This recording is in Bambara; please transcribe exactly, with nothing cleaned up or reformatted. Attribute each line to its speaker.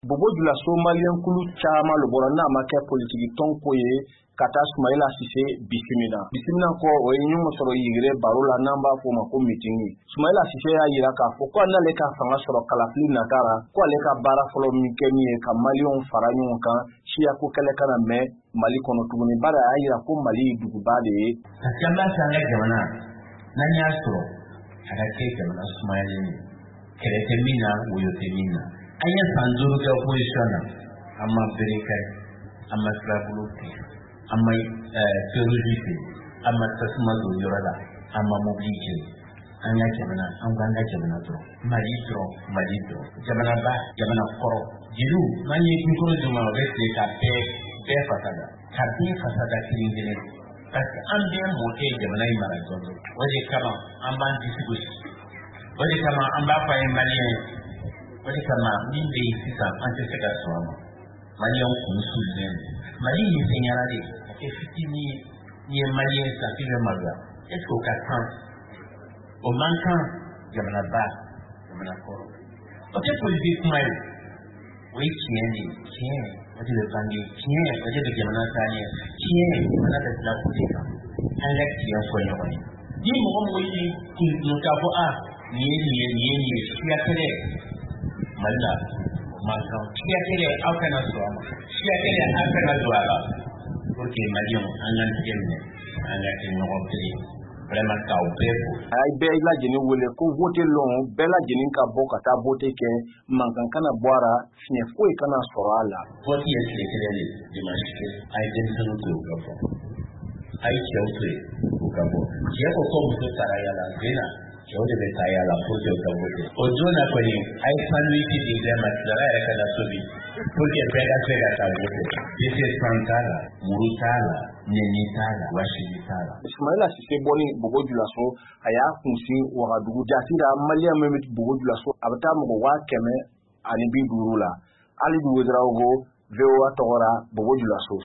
Speaker 1: Bobo Dioula Malien kulu chama lo borana make politique tonko ye kata Soumaïla Cissé bisimina bisimina ko o yinyu soro yigire barola namba fo mako meeting Soumaïla Cissé ya yira ka fo ko na le ka fanga soro kalafli nakara ko le ka bara folo mikeni ka malion faranyo kan shia ko kele kana me mali kono tuguni bara ya yira ko mali duguba de
Speaker 2: kama sanga jamana nani asoro ada ke jamana Soumaïla ni kele temina uyo temina anya sanzuru ke opposition amma bereka amma strabuluti amma terrorisme amma tasma do yorada amma mobilité anya jamana anganga jamana to mali to mali to jamana ba jamana koro jiru mani kinkoro juma reste ka pe pe fasada ka pe fasada kilingene parce ambien moté jamana imara to waje kama amba disibus waje kama amba fa malien waje kama minde sisa anteseka swama malien kunsulzen malien senyarade effectivement ni malien sa five maga est-ce qu'au quatre au manquant jamana ba jamana koro ok politique mai oui tien ni tien waje le bangi tien waje le jamana tani tien mana da la politique an la tien fo ni wani di mo mo yi ki no ka fo a ni ni ni ni sia tere malla manquant sia tere akana so sia tere akana so ala porque malion angan tienne anga tin no opri vraiment ka opepo
Speaker 1: ay be la jeni wole ko vote long be la jeni ka boka ta vote ke mankan kana boara fine ko e kana sorala
Speaker 2: vote yes le kele de machine ay den sanu ko ko ay chautre ko ko ya ko ko mo tara ya la dena yo de betaya la foto ko vote ojona ko ni ay sanuiti de dema tara ya kana sobi porque pega pega ta vote ese santala murutala nenitala washitala
Speaker 1: Soumaïla Cissé boni Bobo Dioula so aya kunsi wagadugu jasira malia memit Bobo Dioula so abata mo wa keme ani bi durula ali du wedrago vewa togora Bobo Dioula so